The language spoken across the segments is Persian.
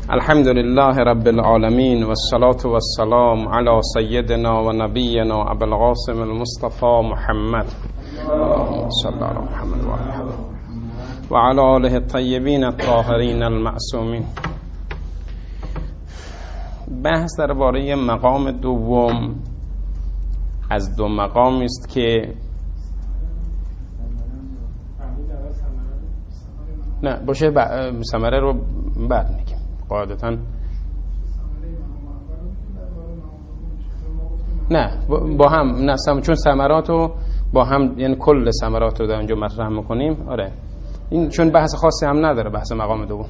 الحمد لله رب العالمين والصلاة والسلام على سيدنا ونبينا أبي القاسم المصطفى محمد اللهم صل على محمد وعلى آله الطيبين الطاهرين المعصومين. بحث درباره مقام دوم از دو مقامی است که نه باشه ثمره رو بعد میگیم قاعدتاً. نه با هم نه چون ثمرات رو با هم یعنی کل ثمرات رو در اونجا مطرح میکنیم. آره این چون بحث خاصی هم نداره بحث مقام دوم.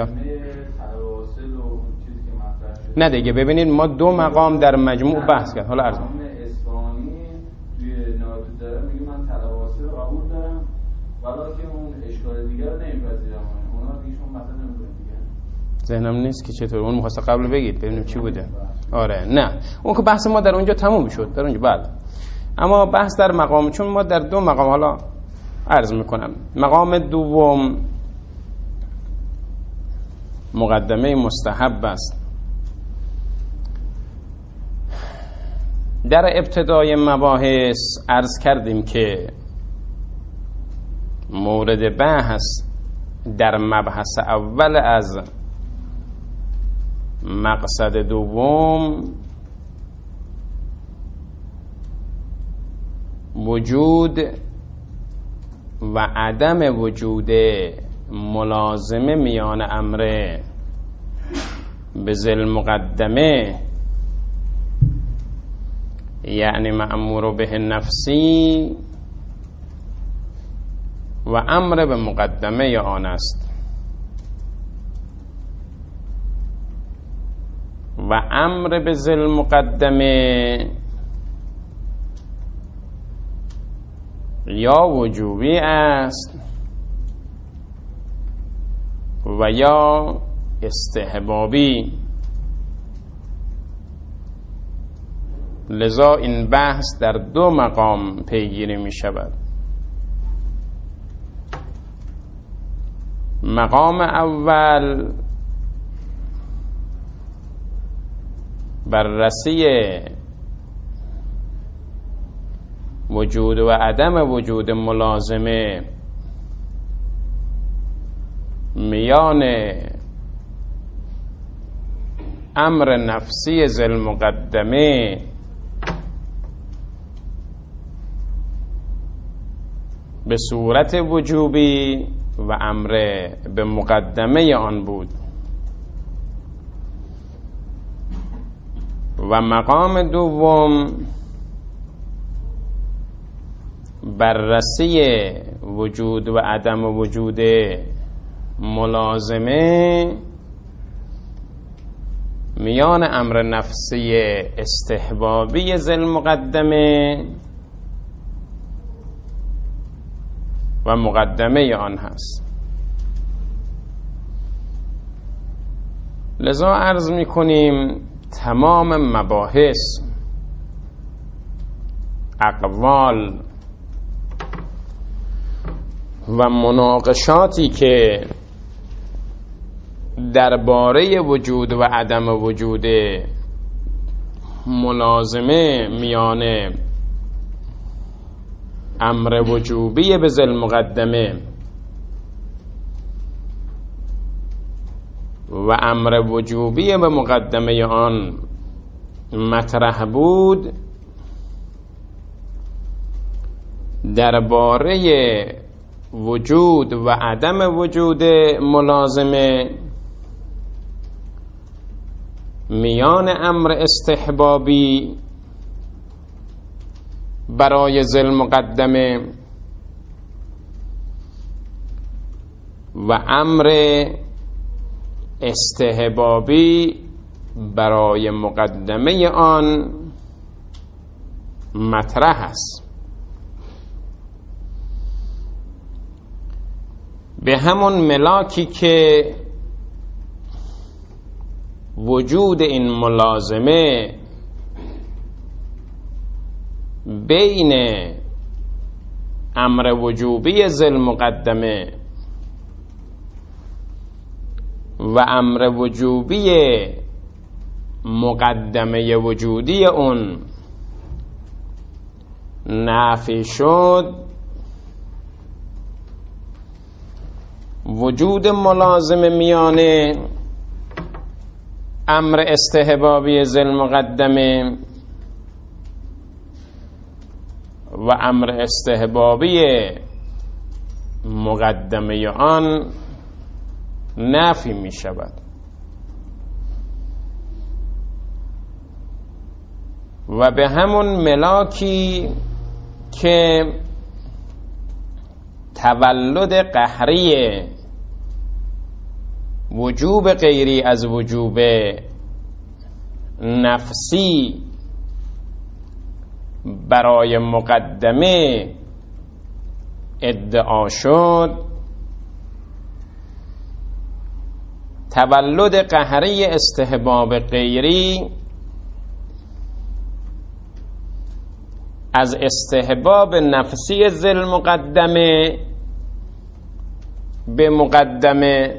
نه دیگه ببینید ما دو مقام در مجموع بحث کرد. حالا عرض می‌کنم اسپانی توی نادود داره میگه من تلواصل قبول دارم ولی که اون اشکال دیگه رو نمیپذیرم. اونا دیگه‌شون مثلا نمی‌کنه دیگه. ذهنم نیست که چطور اون می‌خواسته قبل بگید ببینیم چی بوده. آره نه اون که بحث ما در اونجا تموم شد در اونجا بعد. اما بحث در مقام چون ما در دو مقام حالا عرض می‌کنم. مقام دوم مقدمه مستحب است. در ابتدای مباحث عرض کردیم که مورد بحث در مبحث اول از مقصد دوم وجود و عدم وجود ملازمه میان امر به ذل مقدمه یعنی مأمور به نفسی و امر به مقدمه آن است و امر به ذل مقدمه یا وجوبی است و یا استحبابی. لذا این بحث در دو مقام پیگیری می شود. مقام اول بررسی وجود و عدم وجود ملازمه میان امر نفسی ذل مقدمه به صورت وجوبی و امر به مقدمه آن بود و مقام دوم بررسی وجود و عدم وجود ملازمه میان امر نفسی استحبابی ذل مقدمه و مقدمه آن هست. لذا عرض می کنیم تمام مباحث اقوال و مناقشاتی که درباره وجود و عدم وجود ملازمه میان امر وجوبی به ذل مقدمه و امر وجوبی به مقدمه آن مطرح بود درباره وجود و عدم وجود ملازمه میان امر استحبابی برای ذل مقدمه و امر استحبابی برای مقدمه آن مطرح است. به همون ملاکی که وجود این ملازمه بین امر وجوبی ذل مقدمه و و امر وجوبی مقدمه وجودی اون نفی شد، وجود ملازم میانه امر استحبابی ذل مقدمه و امر استحبابی مقدمه آن نفی می شود. و به همون ملاکی که تولد قهری وجوب غیری از وجوب نفسی برای مقدمه ادعا شد، تولد قهری استحباب غیری از استحباب نفسی ذل مقدمه به مقدمه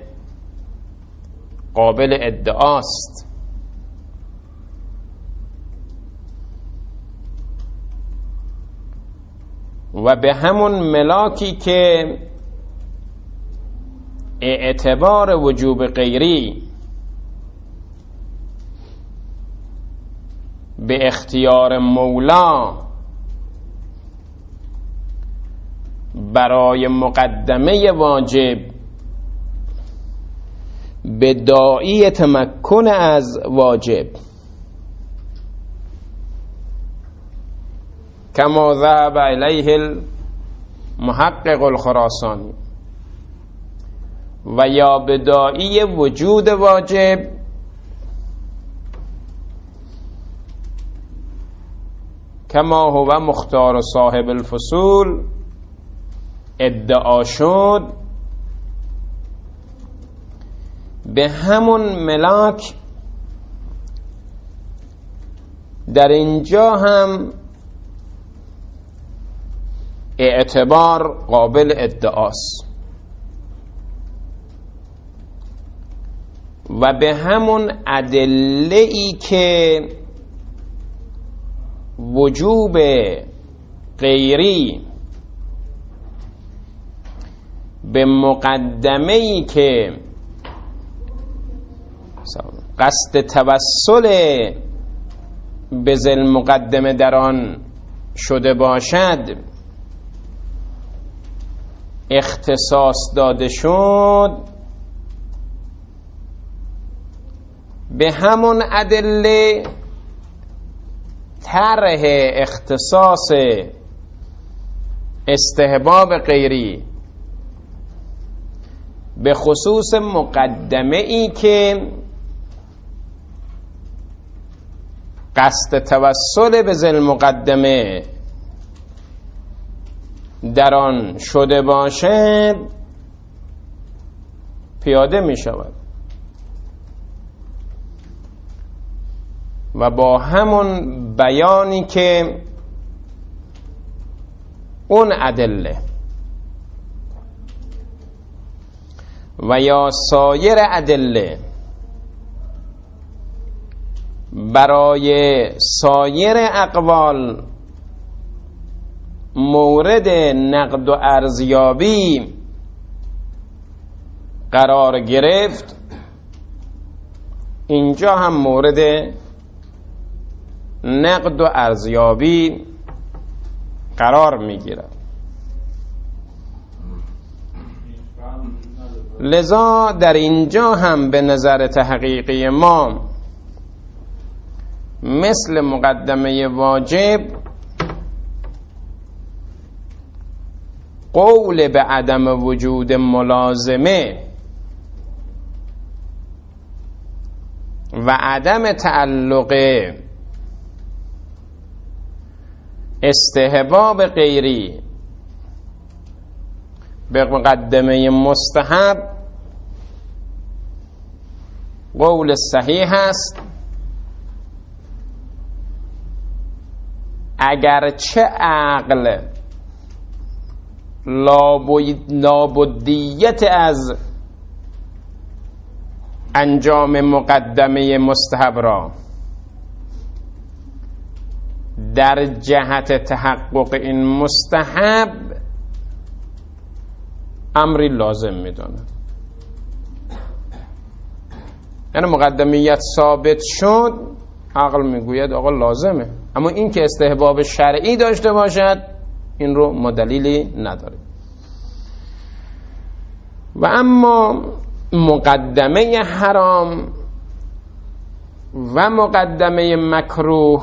قابل ادعاست. و به همون ملاکی که اعتبار وجوب غیری به اختیار مولا برای مقدمه واجب به داعی تمکن از واجب، کما ذهب الیه المحقق الخراسانی، و یا به داعی وجود واجب کما هو مختار صاحب الفصول ادعا شد، به همون ملاک در اینجا هم اعتبار قابل ادعاست. و به همون ادله‌ای که وجوب غیری به مقدمه‌ای که قصد توسل به ذل مقدمه در آن شده باشد اختصاص داده شد، به همون ادله طرح اختصاص استحباب غیری به خصوص مقدمه ای که قصد توسل به ذل مقدمه در آن شده باشد پیاده می شود. و با همون بیانی که اون ادله و یا سایر ادله برای سایر اقوال مورد نقد و ارزیابی قرار گرفت، اینجا هم مورد نقد و ارزیابی قرار میگیرد. لذا در اینجا هم به نظر تحقیقی ما مثل مقدمه واجب قول به عدم وجود ملازمه و عدم تعلق استحباب غیری به مقدمه مستحب قول صحیح است، اگرچه عقل لابدیت از انجام مقدمه مستحب را در جهت تحقق این مستحب امری لازم می‌داند. یعنی مقدمیت ثابت شد، عقل میگوید آقا لازمه، اما این که استحباب شرعی داشته باشد این رو ما دلیلی نداریم. و اما مقدمه حرام و مقدمه مکروه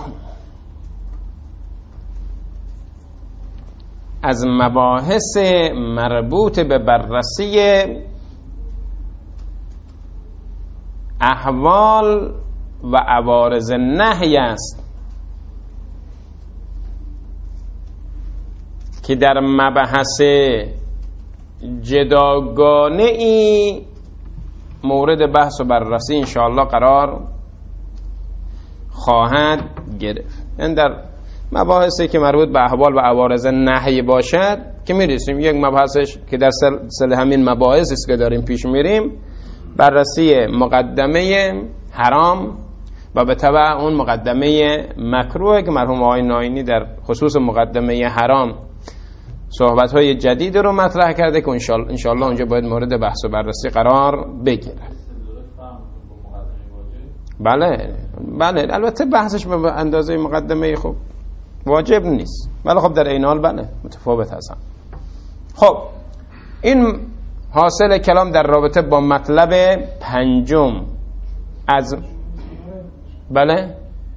از مباحث مربوط به بررسی احوال و عوارض نهی است که در مبحث جداگانه ای مورد بحث و بررسی انشاءالله قرار خواهد گرفت. یعنی در مباحثی که مربوط به احوال و عوارض نهی باشد که میرسیم یک مبحثش که در سلسله همین مباحثی است که داریم پیش میریم، بررسی مقدمه حرام و به تبع اون مقدمه مکروه که مرحوم آقای ناینی در خصوص مقدمه حرام صحبت‌های جدید رو مطرح کرده که انشاءالله اونجا باید مورد بحث و بررسی قرار بگیره. بله البته بحثش به اندازه مقدمه خب واجب نیست، ولی خب در این حال بله متفاوت هستن. خب این حاصل کلام در رابطه با مطلب پنجم از بله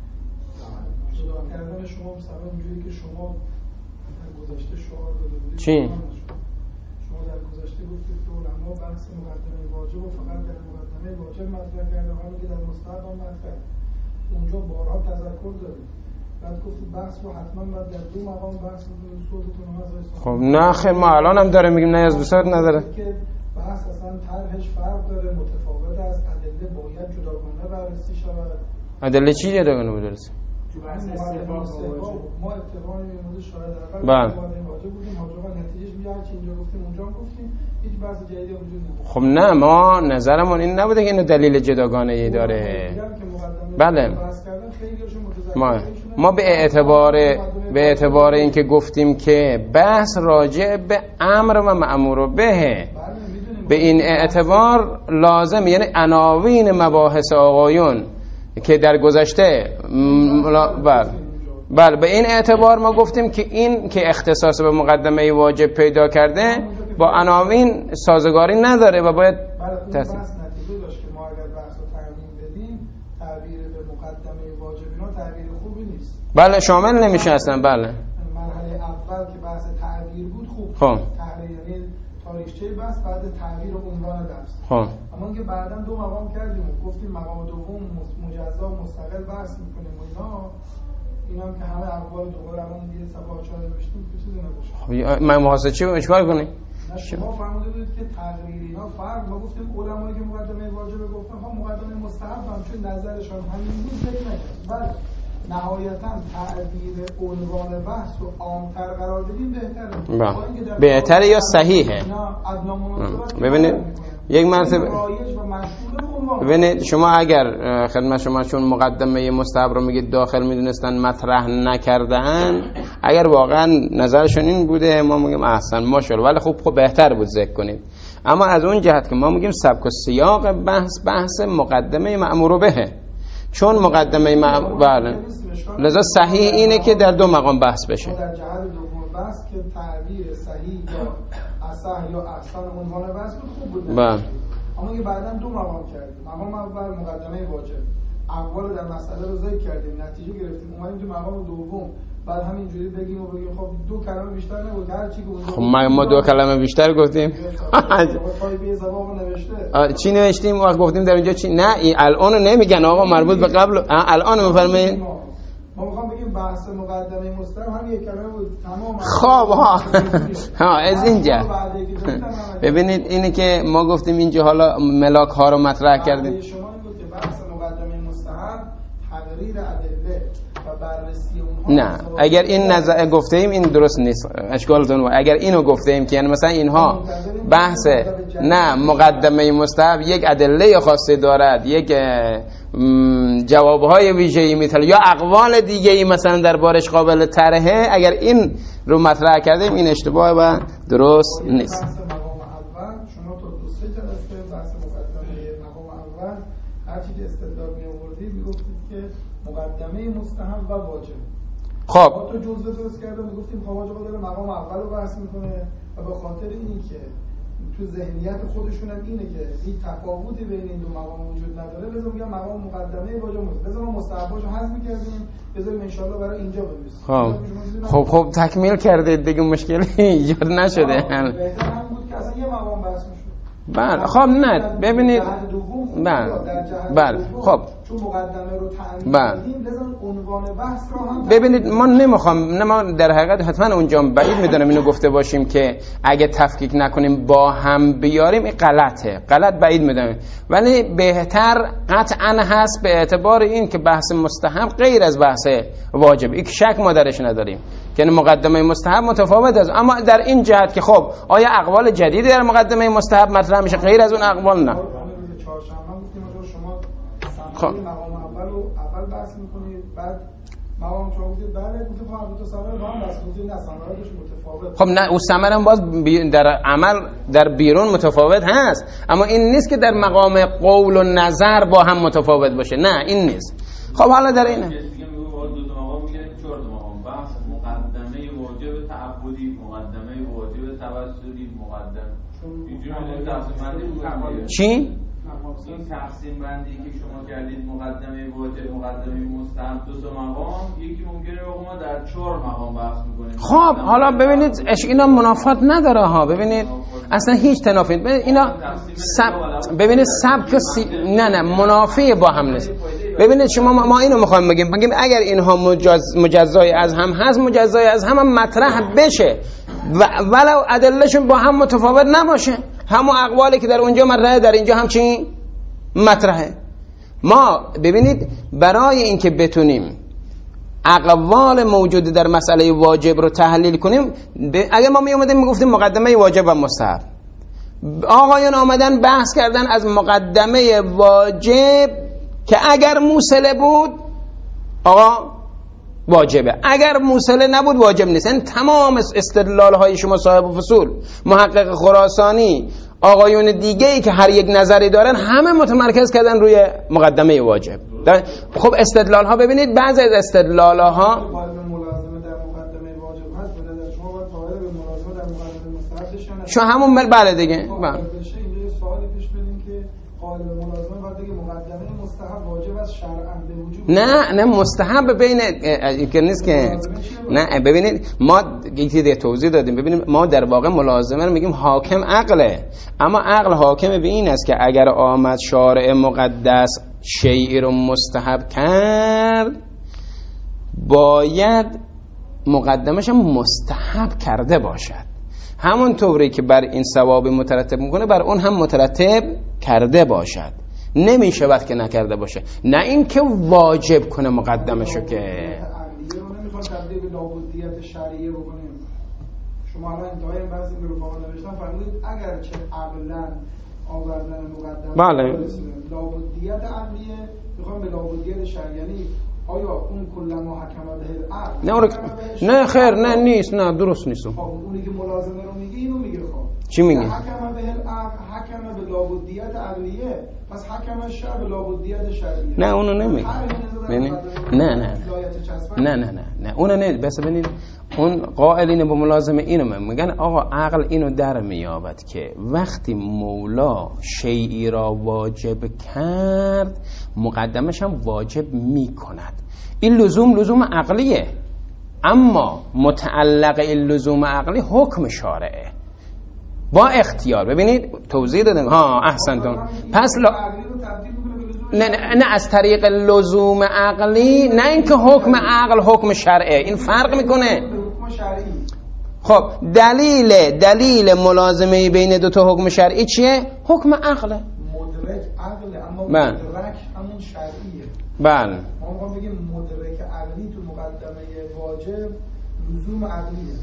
چی؟ شما در گذشته گفتید که علما بحث مقدمه واجب و فقط در مقدمه واجب مطرح کرده، حالا که در مستحب هم مطرح اونجا بارها تذکر دارید. بعد گفتید بحث رو حتما باید در دو مقام بحث کنید. صوتتون هم خب نه خیر ما الان هم داره میگیم نه از دوستات نداره که بحث اصلا طرحش فرق داره، متفاوت است، ادله باید جداگانه بررسی شود. ادله چی جداگانه بررسی؟ ما اتفاقی میمونه شاید بله واجب بودیم حاجا نتیجهش میاد چه اینجا گفتیم اونجا گفتیم هیچ بحث جدیدی وجود نداره. خب نه ما نظرمون این نبوده که اینو دلیل جداگانه ای داره. بله ما به اعتبار اینکه گفتیم که بحث راجع به امر و مأمور به این اعتبار لازم، یعنی عناوین مباحث آقایون که در گذشته بله به این اعتبار ما گفتیم که این که اختصاص به مقدمه واجب پیدا کرده با عناوین سازگاری نداره و باید نتیجه داشت که ما اگر بحث رو تعیین بدیم تعبیر به مقدمه واجب اینا تعبیر خوبی نیست. بله شامل نمیشه اصلا. بله مرحله اول که بحث تعبیر بود خوب تحریر یعنی تاریخچه بحث بعد تعبیر عنوان درس. اما که بعداً دو مقام کردیم و گفتیم مقام دوم مجزا و مستقل بحث میکنیم و اینا که همه اقوال دوباره الان دیگه صفحه 4 نوشتیم که چیزی نباشه. من محاسبه چیکار کنیم؟ شما فرموده بودید که تغییر اینا فرق، ما گفتیم علمایی که مقدمه واجب گفتن ها مقدمه مستحب هم چون نظرشان همین بود فکر نکنید. بله نهایتاً تعبیر عنوان بحث رو عام‌تر قرار بدیم بهتره. بهتره یا صحیحه؟ ببینید یک مرتبه ببینید شما اگر خدمت شما چون مقدمه مستحب رو میگید داخل میدونستن مطرح نکردن، اگر واقعا نظرشون این بوده ما میگیم احسن ماشاءالله، ولی خب بهتر بود ذکر کنید. اما از اون جهت که ما میگیم سبک و سیاق بحث مقدمه مأمور بهه، چون مقدمه بله لذا صحیح اینه که در دو مقام بحث بشه. در جهت دوم بحث که تعبیر صحیح یا اصح یا احسن عنوان بحث خوب بود. بله اما که بعداً دو مقام کردیم. مقام اول مقدمه واجب اول در مسئله رو ذکر کردیم، نتیجه گرفتیم، اومدیم تو مقام دوم بعد همینجوری بگیم و بگیم خب دو کلمه بیشتر نگو هر چی که خب ما دو کلمه بیشتر گفتیم. چی نوشتیم وقت گفتیم در اونجا چی؟ نه این الان نمیگن آقا مربوط به قبل الان میفرمایید. ما میخوام بگیم بحث مقدمه مستقل هم یک کلمه بود تمام. خب ها از اینجا ببینید اینی که ما گفتیم اینجا حالا ملاک ها رو مطرح کردیم. شما این بود که بحث مقدمه مستحب تقریر ادله و بررسی اونها. نه اگر این نظر گفته ایم این درست نیست، اشکالتون. اگر اینو گفته ایم که یعنی مثلا اینها بحث نه مقدمه مستحب یک ادله خاصی دارد، یک جوابهای ویژه‌ای میتونه یا اقوال دیگه‌ای مثلا دربارش قابل طرحه، اگر این رو مطرح کردیم این اشتباه و درست نیست. بحث مقام اول شما تو دو سه جلسه بحث مقدمه مقام اول هر چی که استدلال می آوردید میگفتید که مقدمه مستحب و واجب. خب ما تو جزء درست کرده میگفتیم واجب داره مقام اول رو بحث میکنه و به خاطر اینی که تو ذهنیت خودشون هم اینه که هیچ تفاوتی بین این دو مقام وجود نداره، لذا میگم مقام مقدمه واجب است. لذا ما مستحباشو حذف می‌کردیم، بذاریم ان شاءالله برای اینجا بنویسیم. خب تکمیل کردید دیگه، مشکلی ایجاد نشده. بهتر هم بود که اصلا یه مقام بحث می‌شد. بله خب نه ببینید بله خب چون مقدمه رو تعیین کردیم لازم عنوان بحث رو هم ببینید ما نمیخوام، نه ما در حقیقت حتما اونجا بعید میدونم اینو گفته باشیم که اگه تفکیک نکنیم با هم بیاریم، این غلط بعید میدونم، ولی بهتر قطعا هست به اعتبار این که بحث مستحب غیر از بحث واجب، یک شک ما درش نداریم که مقدمه مستحب متفاوت است، اما در این جهت که خب آیا اقوال جدیدی در مقدمه مستحب مطرح میشه غیر از اون اقوال؟ نه. خب مقام اول بحث میکنید، بعد مقام شما گفتید بله گفتید خب دو تا ثمره با هم بحث کنید، نه ثمراتش متفاوت. خب نه اون ثمره هم باز در عمل در بیرون متفاوت هست، اما این نیست که در مقام قول و نظر با هم متفاوت باشه، نه این نیست. خب حالا در اینه چی؟ این تقسیم بندی که شما کردید مقدمه واجب مقدمه مستحب دو تا مقام، یکی ممکنه ما در 4 مقام بحث می‌کنیم. خب حالا ببینید اینا منافات نداره ها، ببینید اصلا هیچ تنافی، اینا ببینید سبک نه منافی با هم نیست. ببینید شما ما اینو می‌خوایم بگیم اگر اینها مجزای از هم هست، مجزای از هم مطرح بشه ولو ادلهشون با هم متفاوت نباشه، همون اقوالی که در اونجا مطرحه در اینجا هم چی مطرحه. ما ببینید برای اینکه بتونیم اقوال موجود در مسئله واجب رو تحلیل کنیم، اگه ما می اومدیم میگفتیم مقدمه واجب و مستحب، آقایان آمدن بحث کردن از مقدمه واجب که اگر موصله بود آقا واجبه، اگر موصله نبود واجب نیست. این تمام استدلال های شما صاحب فصول، محقق خراسانی، آقایون دیگه ای که هر یک نظری دارن همه متمرکز کردن روی مقدمه واجب. خب استدلال ها ببینید بعضی از استدلال ها ملازمه در مقدمه واجب هست، به شما باید قائل به ملازمه در مقدمه مستحب بشن. شو همون بله دیگه اینجا سوالی پیش بدیم که قائل به ملازمه باید دیگه مقدمه مستحب واجب است شرعاً به وجود. نه مستحب بین که نیست که نه. ببینید ما یک چیز توضیح دادیم، ببینید ما در واقع ملازمه رو میگیم حاکم عقله، اما عقل حاکم به این است که اگر آمد شارع مقدس شیئی رو مستحب کرد باید مقدمش هم مستحب کرده باشد، همون طوری که بر این ثواب مترتب میکنه بر اون هم مترتب کرده باشد، نمیشه وقت که نکرده باشه، نه این که واجب کنه مقدمشو که نمیخواد تبدیل به لابدیت شرعیه بکنیم. شما الان انتهای این بحثی که رفاقا نوشتن فرمودید اگر چه عقلا آوردن مقدمه بله لابدیت عقلیه میخوام به لابدیت شرعیه، یعنی آیا اون کلما حکم به العقل نه خیر نه نیست، نه درست نیست. خب اونی که ملازمه رو میگه اینو میگه، خب چی میگه؟ حکم به العقل حکم به لابدیت عقلیه، پس حکم شرع به لابدیت شرعیه. نه اونو نمیگه. نه اونو نه. بس ببینید اون قائلین به ملازمه اینو میگن آقا عقل اینو در میابد که وقتی مولا شیئی را واجب کرد مقدمش هم واجب میکند، این لزوم عقلیه، اما متعلق این لزوم عقلی حکم شارعه با اختیار. ببینید توضیح دادم ها احسنتون. پس نه از طریق لزوم عقلی، نه اینکه حکم عقل حکم شرعه، این فرق میکنه. خب دلیل ملازمه بین دو تا حکم شرعی چیه؟ حکم عقله. عقل، اما مدرک همون شرعیه. بله ما میخوام بگیم مدرک عقلی تو مقدمه واجب لزوم عقلیه.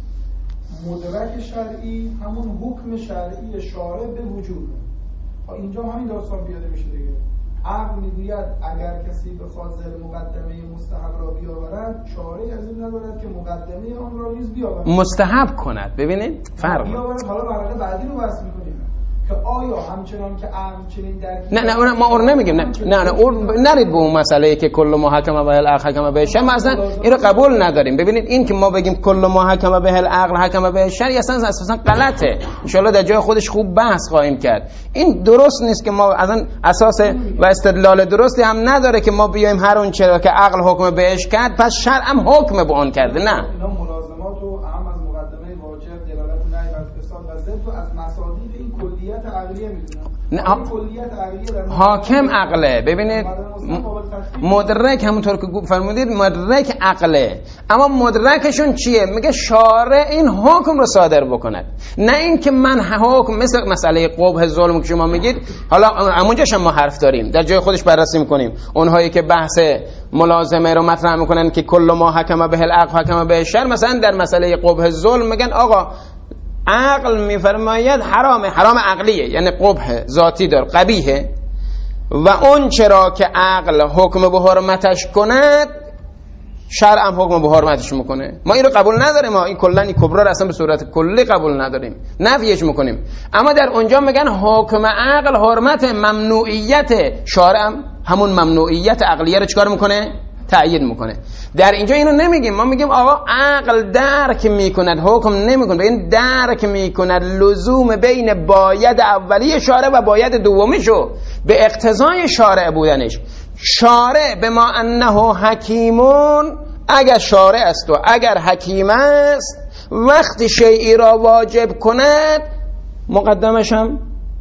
مدرک شرعی همون حکم شرعی شارع به وجود. اینجا همین داستان پیاده میشه دیگه. عقل میگوید اگر کسی بخواد زیر مقدمه مستحب را بیاورد، چاره‌ای از این ندارد که مقدمه آن را نیز بیاورد. مستحب کند. ببینید فرق. بیاورد. حالا مرحله بعدی رو بحث می‌کنیم که آیا همچنان که عقل چنین درکی نه ما اون نمیگیم. نه اون نرید به اون مسئله که کل ما حکم به العقل حکم به الشرع، مثلا این رو قبول نداریم. ببینید این که ما بگیم کل ما حکم به العقل حکم به الشرع اصلا اساسا غلطه. ان شاء الله در جای خودش خوب بحث خواهیم کرد. این درست نیست که ما اصلا اساس و استدلال درستی هم نداره که ما بیایم هر اون چرا که عقل حکم بهش کرد پس شرع هم حکم به اون کرده. نه اینا ملازمات و اهم از مقدمه واجب دلالت نهی و فساد و ضد و از مصادیق این کلیت عقلیه میدونن. نه حاکم عقله. ببینید مدرک همونطور که فرمودید مدرک عقله، اما مدرکشون چیه؟ میگه شارع این حکم رو صادر بکند، نه این که من حکم مثل مسئله قبح ظلم که شما میگید. حالا همونجاش ما حرف داریم، در جای خودش بررسی میکنیم. اونهایی که بحث ملازمه رو مطرح میکنن که کل ما حکم به العقل حکم به الشرع، مثلا در مسئله قبح ظلم میگن آقا عقل میفرماید حرام عقلیه، یعنی قبح ذاتی دار قبیحه، و اون چرا که عقل حکم به حرمتش کند شرع هم حکم به حرمتش میکنه. ما این رو قبول نداریم. ما این کلا این کبرا رو اصلا به صورت کلی قبول نداریم، نفیش میکنیم. اما در اونجا میگن حکم عقل حرمت، ممنوعیت شارع هم همون ممنوعیت عقلیه رو چیکار میکنه؟ تأیید میکنه. در اینجا اینو نمیگیم، ما میگیم آقا عقل درک میکند حکم نمیکنه. ببین درک میکند لزوم بین باید اولی شارع و باید دومیشو به اقتضای شارع بودنش. شارع به ما انه حکیمون، اگر شارع است و اگر حکیم است وقتی شیئی را واجب کند مقدمش هم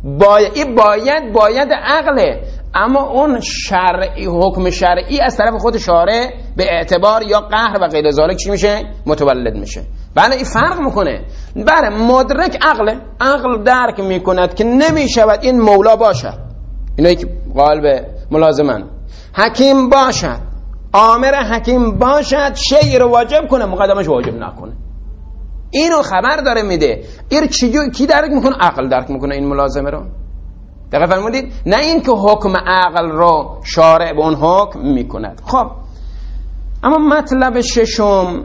باید عقله، اما اون شرعی حکم شرعی از طرف خود شارع به اعتبار یا قهر و غیر ذالک چی میشه؟ متولد میشه. بله این فرق میکنه. بله مدرک عقل درک میکند که نمیشود این مولا باشد، اینایی که قائل به ملازمن، حکیم باشد، آمر حکیم باشد، شیء رو واجب کنه مقدمش واجب نکنه. اینو خبر داره میده. این کی درک میکنه؟ عقل درک میکنه این ملازمه رو. دقیق فرمودید؟ نه این که حکم عقل رو شارع به اون حکم میکند. خب اما مطلب ششم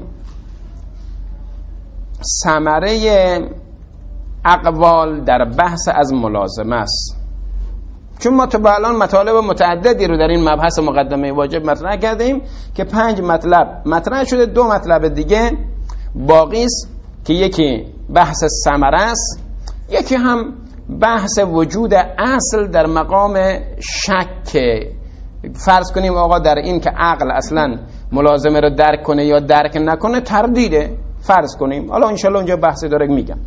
ثمره اقوال در بحث از ملازمه است. چون ما تا الان مطالب متعددی رو در این مبحث مقدمه واجب مطرح کردیم که 5 مطلب مطرح شده، 2 مطلب دیگه باقی است که یکی بحث ثمره است، یکی هم بحث وجود اصل در مقام شک. فرض کنیم آقا در این که عقل اصلا ملازمه رو درک کنه یا درک نکنه تردیده، فرض کنیم. حالا انشالله اونجا بحثی داره میگم.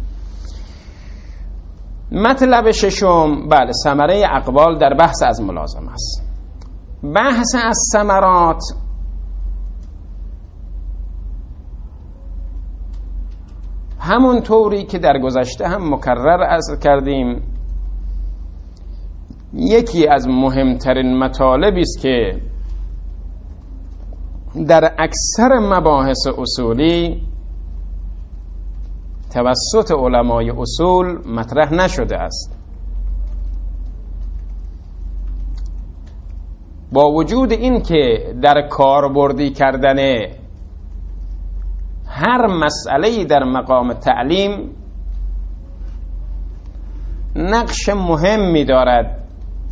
مطلب ششم بله ثمره اقوال در بحث از ملازمه است. بحث از ثمرات همون طوری که در گذشته هم مکرر عرض کردیم یکی از مهمترین مطالبی است که در اکثر مباحث اصولی توسط علمای اصول مطرح نشده است. با وجود این که در کاربردی کردن هر مسئله‌ای در مقام تعلیم نقش مهمی دارد،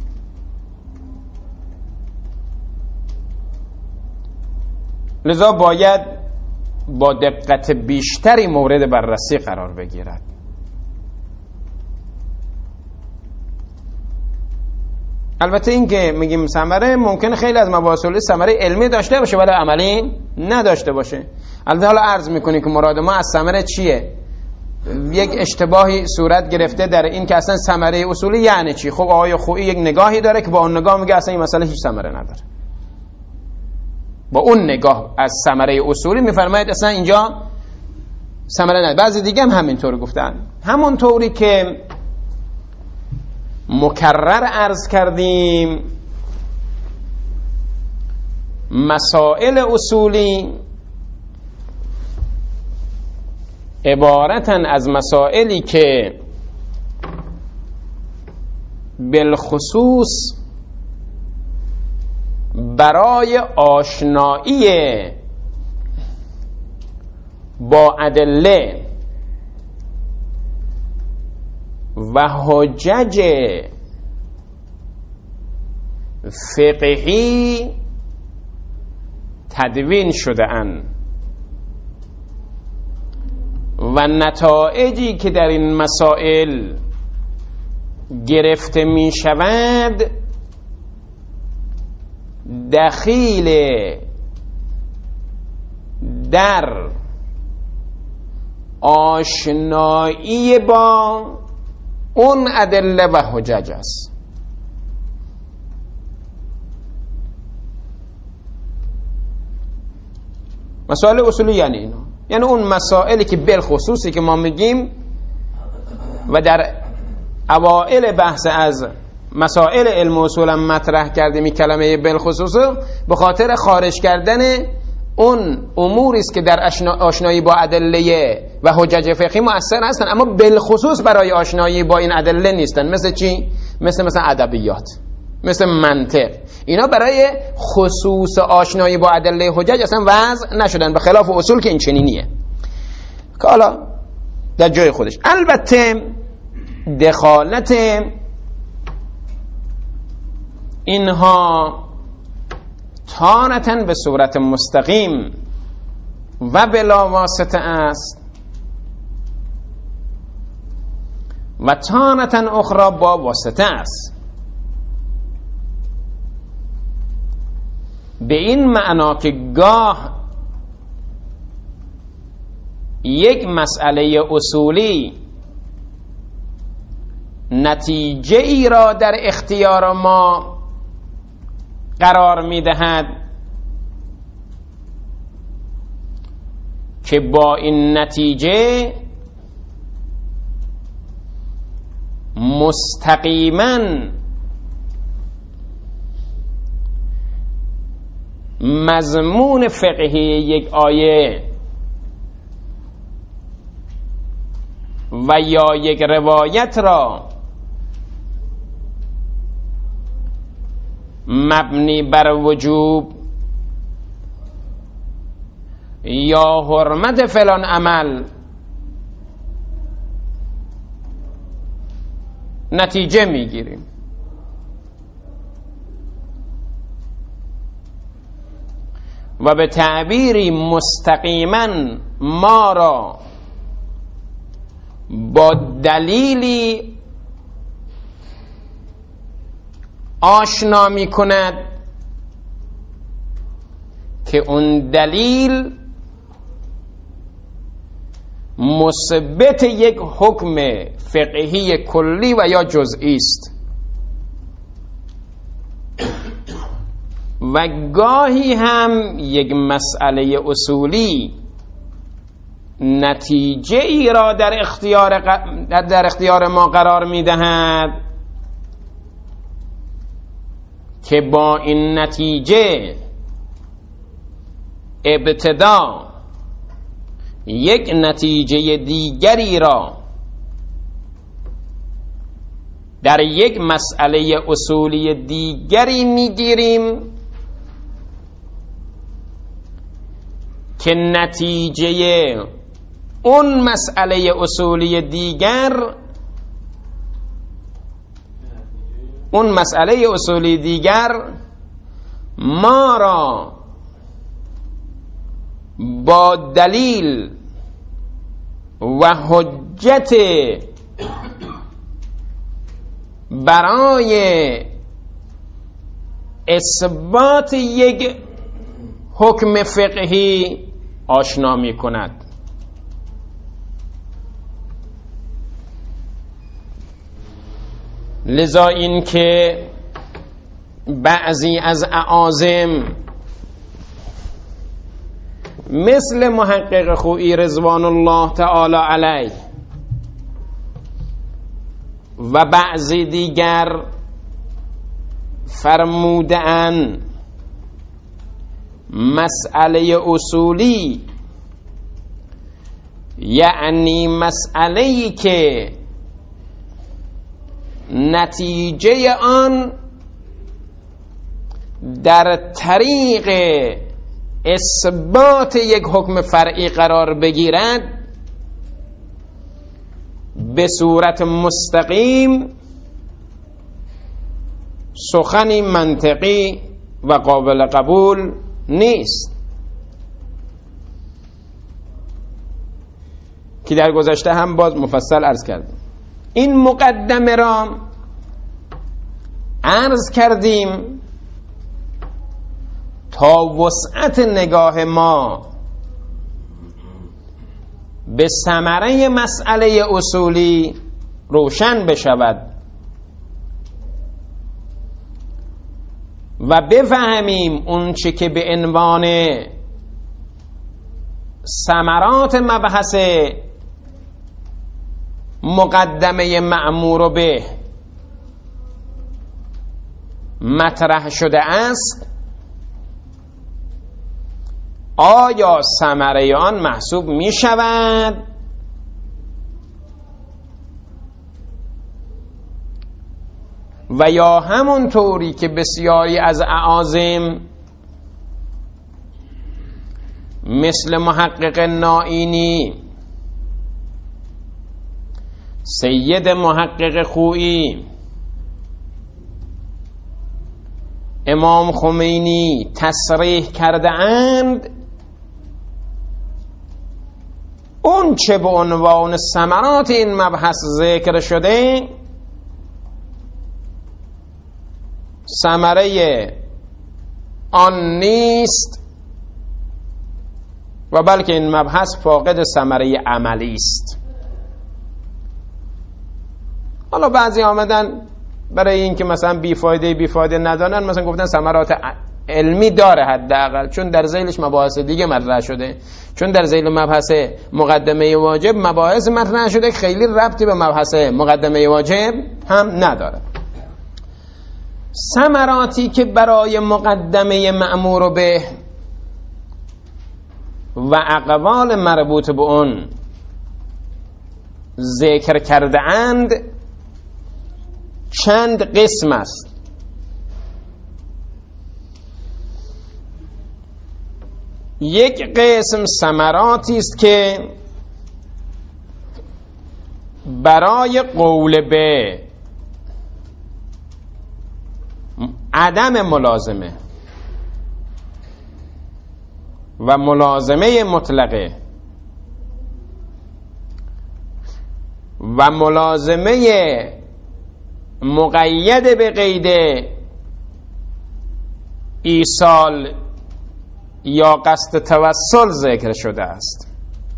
لذا باید با دقت بیشتری مورد بررسی قرار بگیرد. البته این که میگیم ثمره ممکنه خیلی از مباحث ثمره علمی داشته باشه ولی عملی نداشته باشه. البته حالا عرض میکنیم که مراد ما از ثمره چیه. یک اشتباهی صورت گرفته در این که اصلا ثمره اصولی یعنی چی. خب آقای خویی یک نگاهی داره که با اون نگاه میگه اصلا این مسئله هیچ ثمره نداره. با اون نگاه از ثمره اصولی میفرماید اصلا اینجا ثمره نداره. بعضی دیگه هم همینطور گفتن. همون طوری که مکرر عرض کردیم مسائل اصولی عبارتن از مسائلی که بالخصوص برای آشنایی با ادله و حجج فقهی تدوین شده اند و نتایجی که در این مسائل گرفته می شود دخیل در آشنایی با اون ادله و حجج است. مسائل اصولی یعنی اینا، یعنی اون مسائلی که بالخصوصی که ما میگیم و در اوائل بحث از مسائل علم اصول هم مطرح کردیم این کلمه بالخصوص به خاطر خارج کردن اون اموری است که در آشنایی با ادله و حجج فقهی مؤثر هستن اما بالخصوص برای آشنایی با این ادله نیستن. مثل چی؟ مثل ادبیات، مثل منطق. اینا برای خصوص آشنایی با ادله حجج اصلا وضع نشدن، به خلاف اصول که این چنینیه که حالا در جای خودش. البته دخالت اینها تارتاً به صورت مستقیم و بلا واسطه است و تارتاً اخرى با واسطه است. به این معنا که گاه یک مسئله اصولی نتیجه ای را در اختیار ما قرار می دهد که با این نتیجه مستقیما مضمون فقهی یک آیه و یا یک روایت را مبنی بر وجوب یا حرمت فلان عمل نتیجه میگیریم. و به تعبیری مستقیما ما را با دلیلی آشنا می کند که اون دلیل مثبت یک حکم فقهی کلی و یا جزئی است و گاهی هم یک مسئله اصولی نتیجه ای را در اختیار ما قرار می دهد که با این نتیجه ابتدا یک نتیجه دیگری را در یک مسئله اصولی دیگری میگیریم که نتیجه اون مسئله اصولی دیگر ما را با دلیل و حجت برای اثبات یک حکم فقهی آشنا می کند. لذا این که بعضی از اعاظم مثل محقق خویی رضوان الله تعالی علیه و بعضی دیگر فرمودند مسئله اصولی یعنی مسئله‌ای که نتیجه آن در طریق اثبات یک حکم فرعی قرار بگیرد به صورت مستقیم سخنی منطقی و قابل قبول نیست که در گذشته هم باز مفصل عرض کردیم. این مقدمه را عرض کردیم تا وسعت نگاه ما به ثمره مسئله اصولی روشن بشود و بفهمیم اون چه که به عنوان ثمرات مبحث مقدمه مأمور به مطرح شده است آیا ثمره آن محسوب می شود و یا همون طوری که بسیاری از اعاظم مثل محقق نائینی، سید محقق خویی، امام خمینی تصریح کرده اند اون چه به عنوان ثمرات این مبحث ذکر شده ثمره آن نیست و بلکه این مبحث فاقد ثمره عملی است. حالا بعضی آمدن برای این که مثلا بیفایده ندانن مثلا گفتن ثمرات علمی داره حداقل، چون در ذیلش مباحث دیگه مطرح شده، چون در ذیل مبحث مقدمه واجب مباحث مطرح شده خیلی ربطی به مبحث مقدمه واجب هم نداره. ثمراتی که برای مقدمه مأمور به و اقوال مربوط به اون ذکر کرده اند چند قسم است. یک قسم ثمراتی است که برای قول به عدم ملازمه و ملازمه مطلقه و ملازمه مقید به قید ایصال یا قصد توسل ذکر شده است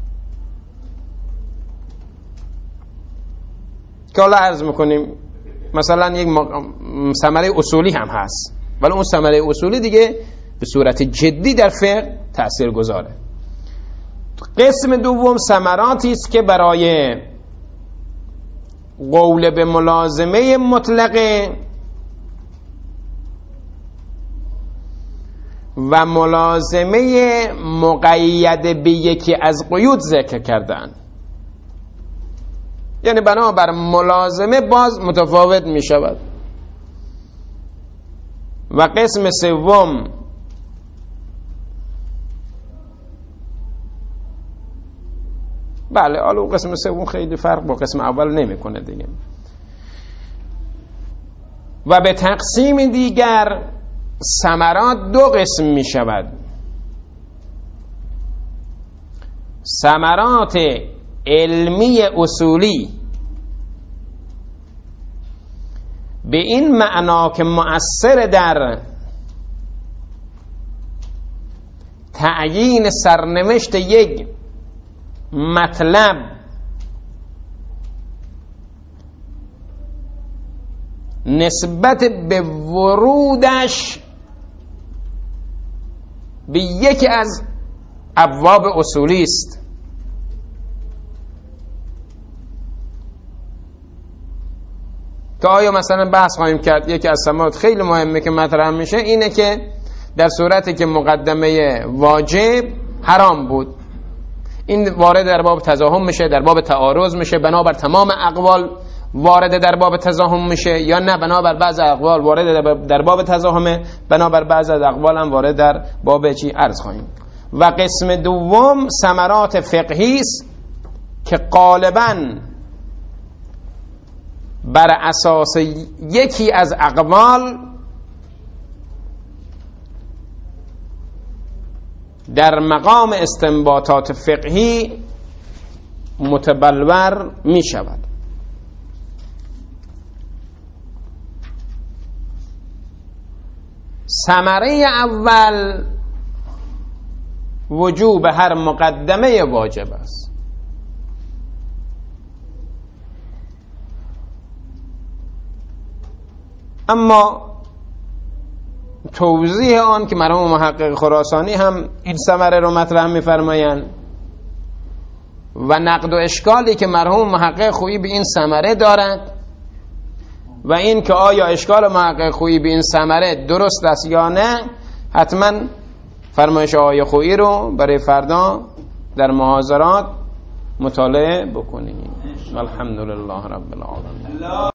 که حالا عرض میکنیم مثلا یک ثمره اصولی هم هست ولی اون ثمره اصولی دیگه به صورت جدی در فقه تأثیر گذاره. قسم دوم ثمراتی است که برای قول به ملازمه مطلقه و ملازمه مقید به یکی از قیود ذکر کردن، یعنی بنابر ملازمه باز متفاوت می شود. و قسم سوم بله حالا قسم سوم خیلی فرق با قسم اول نمیکنه دیگه. و به تقسیم دیگر ثمرات دو قسم می شود: ثمرات علمی اصولی به این معنا که مؤثر در تعیین سرنوشت یک مطلب نسبت به ورودش به یکی از ابواب اصولی است. . که آیا مثلا بحث خواهیم کرد یکی از ثمرات خیلی مهمه که مطرح میشه اینه که در صورتی که مقدمه واجب حرام بود، این وارد در باب تزاحم میشه، در باب تعارض میشه، بنابر تمام اقوال وارد در باب تزاحم میشه، یا نه بنابر بعض اقوال وارد در باب تزاحمه، بنابر بعض از اقوال هم وارد در باب چی عرض خواهیم. و قسم دوم ثمرات فقهی است که غالباً بر اساس یکی از اقوال در مقام استنباطات فقهی متبلور می شود. ثمره اول وجوب هر مقدمه واجب است. اما توضیح آن که مرحوم محقق خراسانی هم این ثمره رو مطرح می‌فرمایند و نقد و اشکالی که مرحوم محقق خویی به این ثمره دارد و این که آیا اشکال محقق خویی به این ثمره درست است یا نه، حتما فرمایش آقای خویی رو برای فردا در محاضرات مطالعه بکنید. الحمدلله رب العالمین.